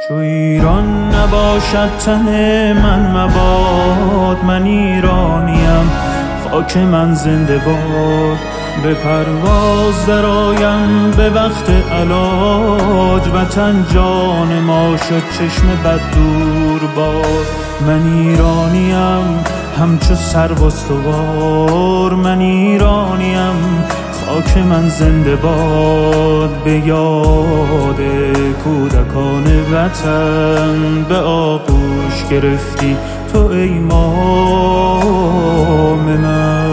چو ایران نباشد تن من مباد، من ایرانیم خاک من زنده باد. به پرواز درآیم به وقت علاج، وطن جان ما شد چشم بد دور باد. من ایرانیم همچو سرو استوار، من ایرانیم خاک من زنده باد. به یاد کودکان وطن به آغوش گرفتی تو ای مام من.